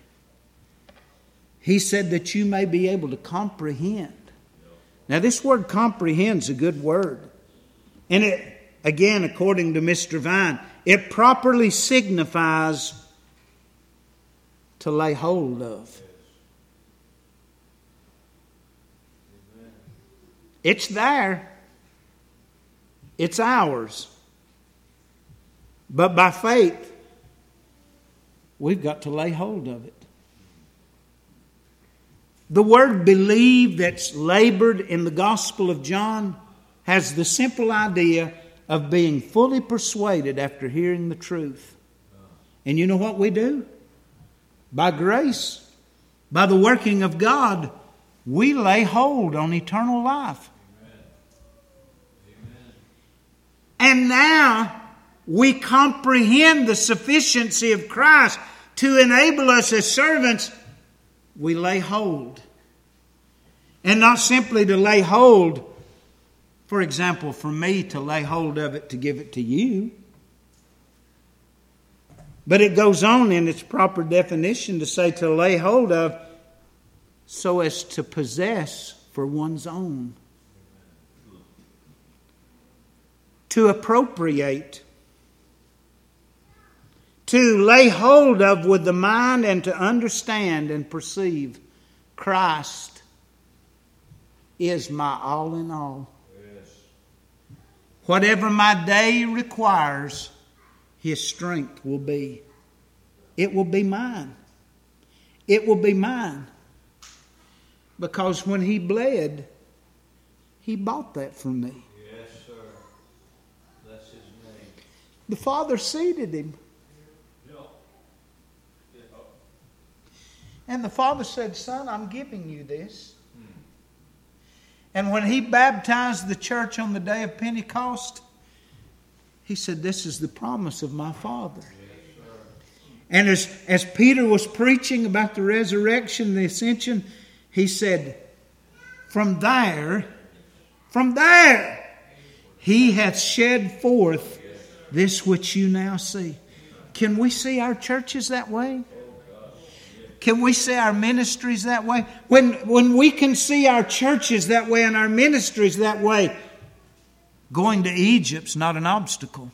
He said that you may be able to comprehend. Now, this word comprehend is a good word. And it, again, according to Mister Vine, it properly signifies to lay hold of. It's there. It's ours. But by faith, we've got to lay hold of it. The word believe that's labored in the Gospel of John has the simple idea of being fully persuaded after hearing the truth. And you know what we do? By grace, by the working of God, we lay hold on eternal life. And now we comprehend the sufficiency of Christ to enable us as servants. We lay hold. And not simply to lay hold, for example, for me to lay hold of it to give it to you. But it goes on in its proper definition to say to lay hold of so as to possess for one's own. To appropriate. To lay hold of with the mind and to understand and perceive Christ is my all in all. Yes. Whatever my day requires, His strength will be. It will be mine. It will be mine. Because when He bled, He bought that from me. Yes, sir. That's His name. The Father seated Him. And the Father said, Son, I'm giving you this. Hmm. And when He baptized the church on the day of Pentecost, He said, this is the promise of my Father. Yes, and as, as Peter was preaching about the resurrection, the ascension, he said, from there, from there, He hath shed forth this which you now see. Can we see our churches that way? Can we see our ministries that way? When, when we can see our churches that way and our ministries that way, going to Egypt's not an obstacle.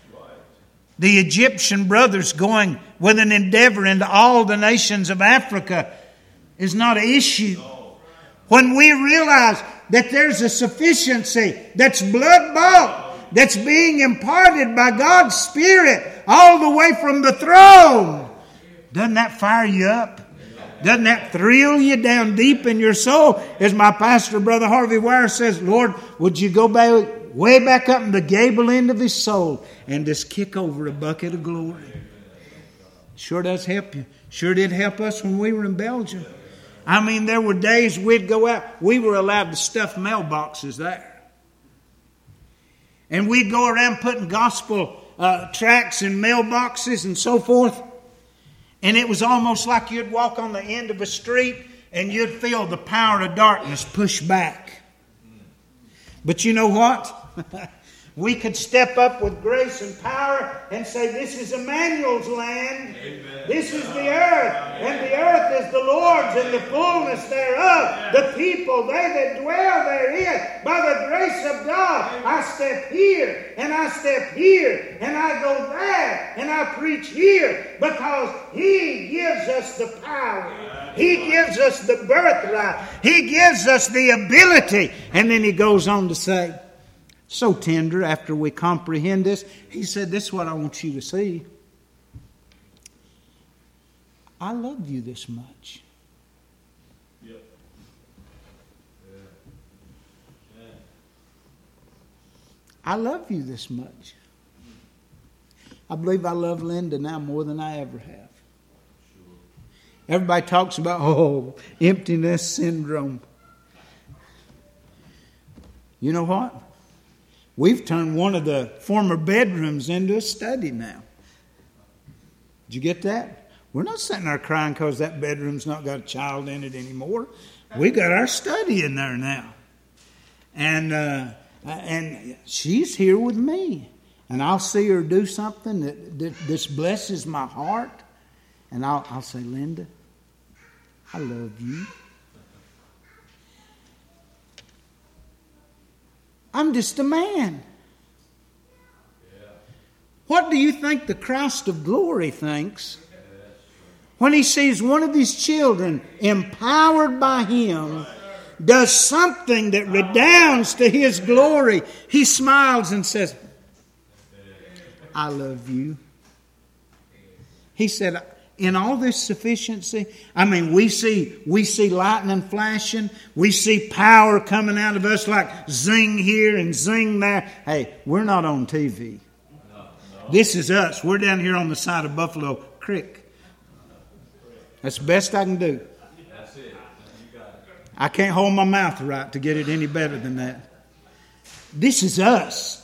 The Egyptian brothers going with an endeavor into all the nations of Africa is not an issue. When we realize that there's a sufficiency that's blood-bought, that's being imparted by God's Spirit all the way from the throne, doesn't that fire you up? Doesn't that thrill you down deep in your soul? As my pastor, Brother Harvey Wire, says, Lord, would you go back, way back up in the gable end of his soul and just kick over a bucket of glory? Sure does help you. Sure did help us when we were in Belgium. I mean, there were days we'd go out. We were allowed to stuff mailboxes there. And we'd go around putting gospel uh, tracts in mailboxes and so forth. And it was almost like you'd walk on the end of a street and you'd feel the power of darkness push back. But you know what? We could step up with grace and power and say, this is Emmanuel's land. Amen. This is the earth. And the earth is the Lord's and the fullness thereof. The people, they that dwell therein. By the grace of God, I step here and I step here and I go there and I preach here because He gives us the power. He gives us the birthright. He gives us the ability. And then He goes on to say, so tender after we comprehend this, He said, this is what I want you to see. I love you this much. Yep. Yeah. Yeah. I love you this much. I believe I love Linda now more than I ever have. Sure. Everybody talks about, oh, emptiness syndrome. You know what? We've turned one of the former bedrooms into a study now. Did you get that? We're not sitting there crying because that bedroom's not got a child in it anymore. We got our study in there now. And uh, and she's here with me. And I'll see her do something that, that this blesses my heart. And I'll, I'll say, Linda, I love you. I'm just a man. Yeah. What do you think the Christ of glory thinks when He sees one of His children empowered by Him does something that redounds to His glory? He smiles and says, I love you. He said, in all this sufficiency, I mean, we see we see lightning flashing. We see power coming out of us like zing here and zing there. Hey, we're not on T V. No, no. This is us. We're down here on the side of Buffalo Creek. That's the best I can do. That's it. You got it. I can't hold my mouth right to get it any better than that. This is us.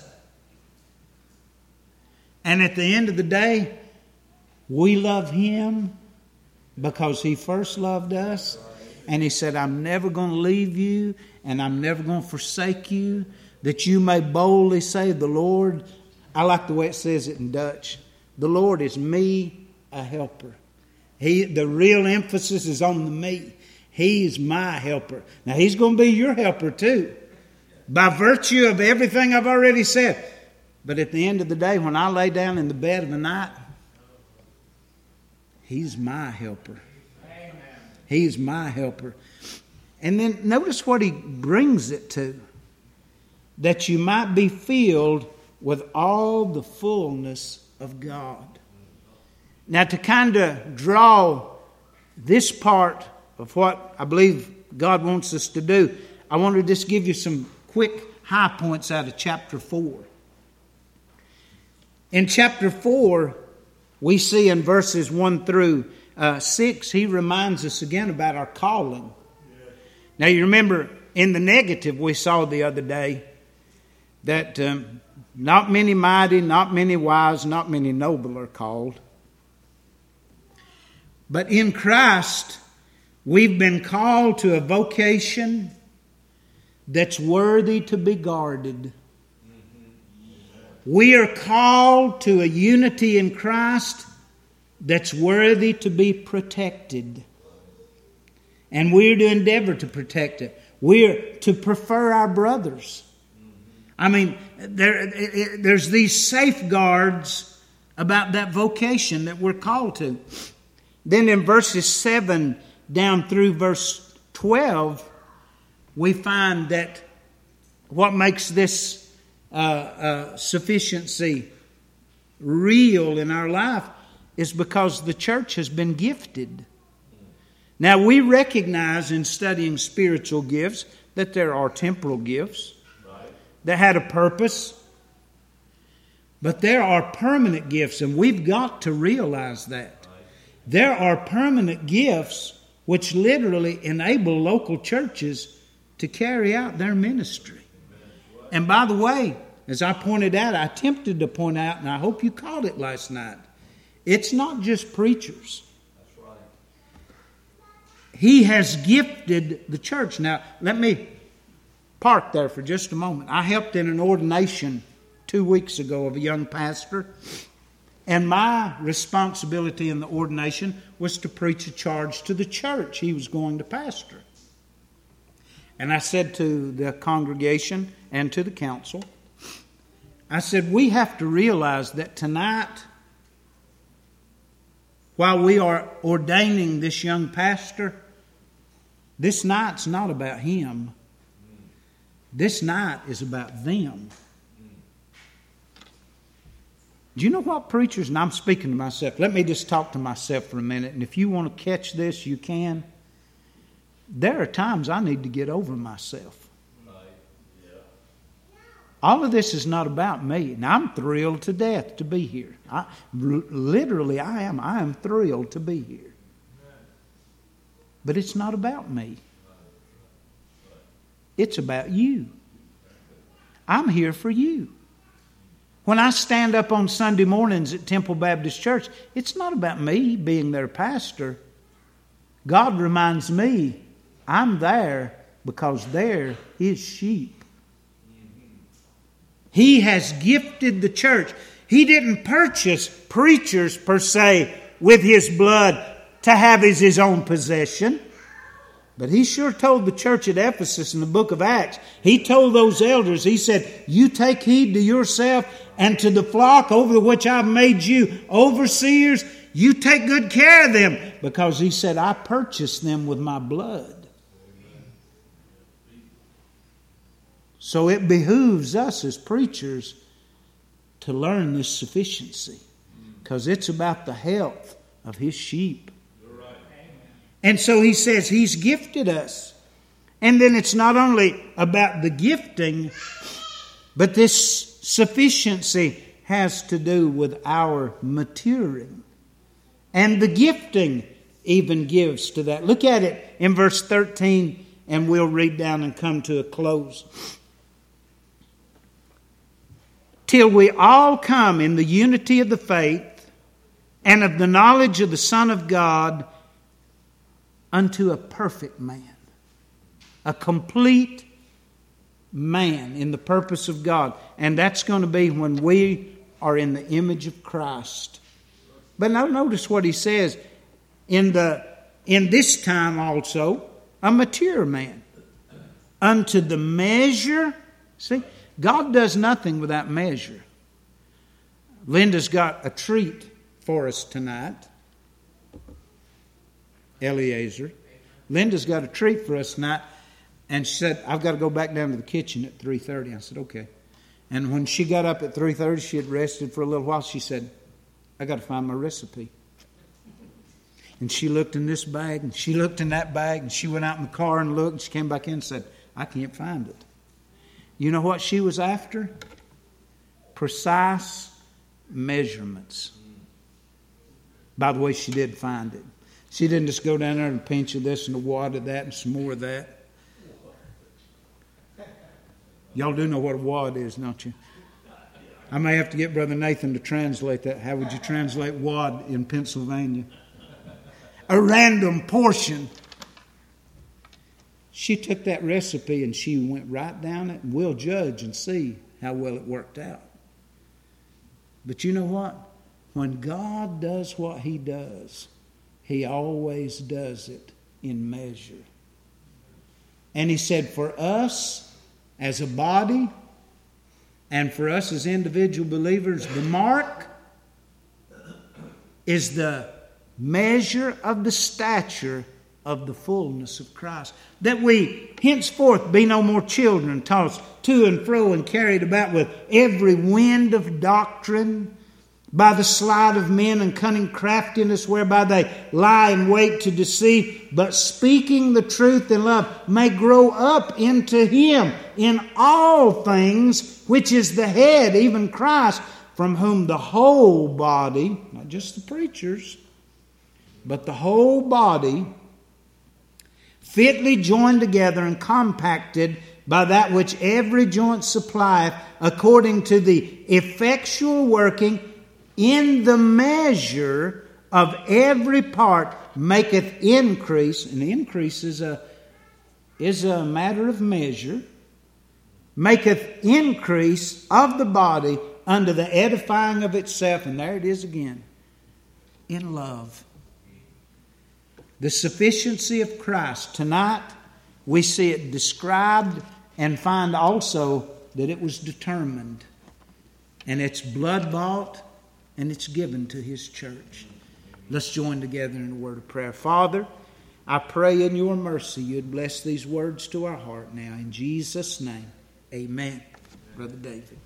And at the end of the day, we love Him because He first loved us. And He said, I'm never going to leave you and I'm never going to forsake you, that you may boldly say, the Lord, I like the way it says it in Dutch, the Lord is me, a helper. He, the real emphasis is on the me. He is my helper. Now He's going to be your helper too, by virtue of everything I've already said. But at the end of the day, when I lay down in the bed of the night, He's my helper. Amen. He's my helper. And then notice what He brings it to. That you might be filled with all the fullness of God. Now, to kind of draw this part of what I believe God wants us to do, I want to just give you some quick high points out of chapter four. In chapter four, we see in verses one through uh, six, he reminds us again about our calling. Now, you remember in the negative we saw the other day that um, not many mighty, not many wise, not many noble are called. But in Christ, we've been called to a vocation that's worthy to be guarded. We are called to a unity in Christ that's worthy to be protected. And we're to endeavor to protect it. We're to prefer our brothers. I mean, there, it, it, there's these safeguards about that vocation that we're called to. Then in verses seven down through verse twelve, we find that what makes this uh, uh, sufficiency real in our life is because the church has been gifted. Now, we recognize in studying spiritual gifts that there are temporal gifts that had a purpose. But there are permanent gifts, and we've got to realize that. There are permanent gifts which literally enable local churches to carry out their ministry. And by the way, as I pointed out, I attempted to point out, and I hope you caught it last night, it's not just preachers. That's right. He has gifted the church. Now, let me park there for just a moment. I helped in an ordination two weeks ago of a young pastor. And my responsibility in the ordination was to preach a charge to the church he was going to pastor. And I said to the congregation and to the council, I said, we have to realize that tonight, while we are ordaining this young pastor, this night's not about him. This night is about them. Do you know what, preachers? And I'm speaking to myself. Let me just talk to myself for a minute. And if you want to catch this, you can. There are times I need to get over myself. Right. Yeah. All of this is not about me. And I'm thrilled to death to be here. I, literally, I am. I am thrilled to be here. But it's not about me. It's about you. I'm here for you. When I stand up on Sunday mornings at Temple Baptist Church, it's not about me being their pastor. God reminds me I'm there because they're His sheep. He has gifted the church. He didn't purchase preachers per se with His blood to have as His own possession. But He sure told the church at Ephesus in the book of Acts, He told those elders, He said, you take heed to yourself and to the flock over which I've made you overseers. You take good care of them. Because He said, I purchased them with my blood. So it behooves us as preachers to learn this sufficiency. Because it's about the health of His sheep. And so He says He's gifted us. And then it's not only about the gifting, but this sufficiency has to do with our maturing. And the gifting even gives to that. Look at it in verse thirteen, and we'll read down and come to a close. Till we all come in the unity of the faith and of the knowledge of the Son of God, unto a perfect man, a complete man in the purpose of God. And that's going to be when we are in the image of Christ. But now notice what he says, in the in this time also, a mature man, unto the measure. See, God does nothing without measure. Linda's got a treat for us tonight. Eliezer. Linda's got a treat for us tonight. And she said, I've got to go back down to the kitchen at three thirty. I said, okay. And when she got up at three thirty, she had rested for a little while. She said, I got to find my recipe. And she looked in this bag, and she looked in that bag, and she went out in the car and looked, and she came back in and said, I can't find it. You know what she was after? Precise measurements. By the way, she did find it. She didn't just go down there and pinch of this and a wad of that and some more of that. Y'all do know what a wad is, don't you? I may have to get Brother Nathan to translate that. How would you translate wad in Pennsylvania? A random portion. She took that recipe and she went right down it, and we'll judge and see how well it worked out. But you know what? When God does what He does, He always does it in measure. And He said for us as a body and for us as individual believers, the mark is the measure of the stature of the fullness of Christ. That we henceforth be no more children, tossed to and fro and carried about with every wind of doctrine, by the sleight of men and cunning craftiness whereby they lie in wait to deceive, but speaking the truth in love may grow up into Him in all things, which is the head, even Christ, from whom the whole body, not just the preachers, but the whole body, fitly joined together and compacted by that which every joint supplieth, according to the effectual working in the measure of every part, maketh increase. And increase is a, is a matter of measure. Maketh increase of the body unto the edifying of itself. And there it is again. In love. The sufficiency of Christ. Tonight we see it described and find also that it was determined. And it's blood bought and it's given to His church. Let's join together in a word of prayer. Father, I pray in Your mercy You'd bless these words to our heart now. In Jesus' name, amen. Brother David.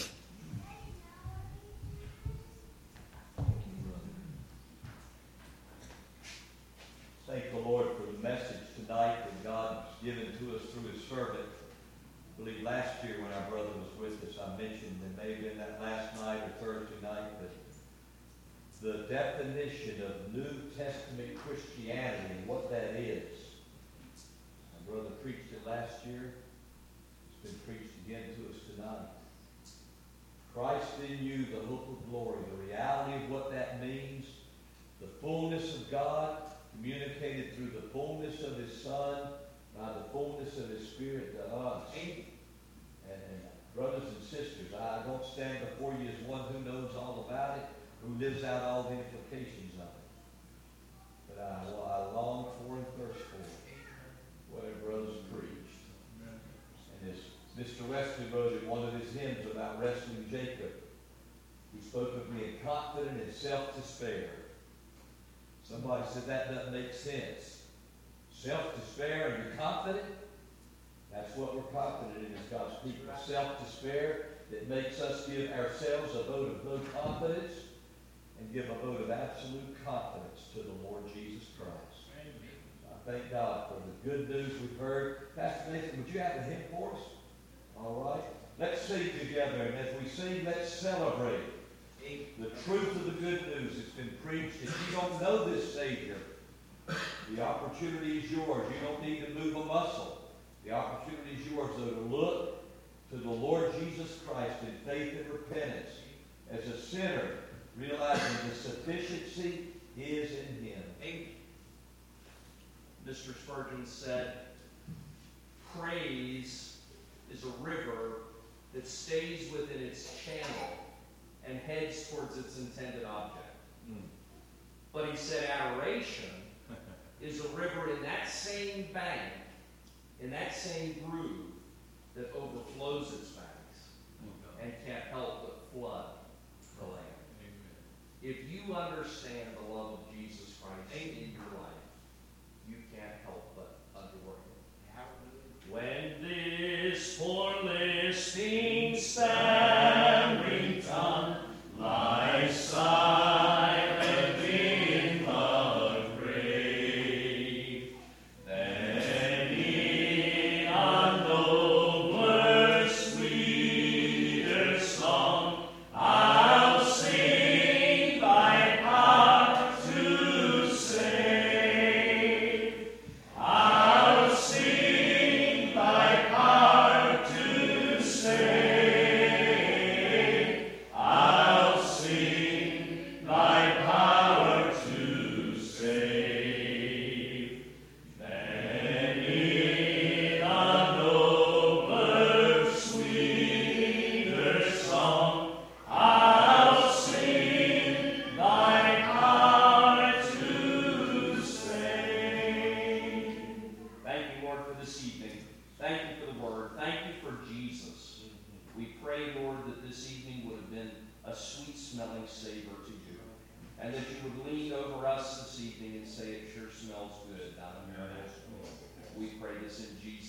Thank the Lord for the message tonight that God has given to us through His servant. I believe last year when our brother was with us, I mentioned that maybe in that last night or Thursday night that the definition of New Testament Christianity and what that is. My brother preached it last year. It's been preached again to us tonight. Christ in you, the hope of glory, the reality of what that means, the fullness of God communicated through the fullness of His Son, by the fullness of His Spirit to us. And, and brothers and sisters, I don't stand before you as one who knows all about it, who lives out all the implications of it. But I, well, I long for and thirst for what our brothers preached. And as Mister Wesley wrote in one of his hymns about wrestling Jacob, he spoke of being confident in self-despair. Somebody said that doesn't make sense. Self-despair and you're confident? That's what we're confident in as God's people. Self-despair that makes us give ourselves a vote of no confidence and give a vote of absolute confidence to the Lord Jesus Christ. I thank God for the good news we've heard. Pastor Nathan, would you have a hymn for us? All right. Let's sing together, and as we sing, let's celebrate the truth of the good news that's been preached. If you don't know this Savior, the opportunity is yours. You don't need to move a muscle. The opportunity is yours, though, to look to the Lord Jesus Christ in faith and repentance. As a sinner, realizing the sufficiency is in Him. Amen. Mister Spurgeon said, praise is a river that stays within its channel and heads towards its intended object. Mm. But he said adoration is a river in that same bank, in that same groove, that overflows its banks oh, and can't help but flood the land. Amen. If you understand the love of Jesus Christ Amen. In your life, you can't help but adore Him. When this poor listening stammering tongue lies silent, Thank you for the word. Thank you for Jesus. We pray, Lord, that this evening would have been a sweet-smelling savor to you, and that you would lean over us this evening and say, it sure smells good down in your house. We pray this in Jesus'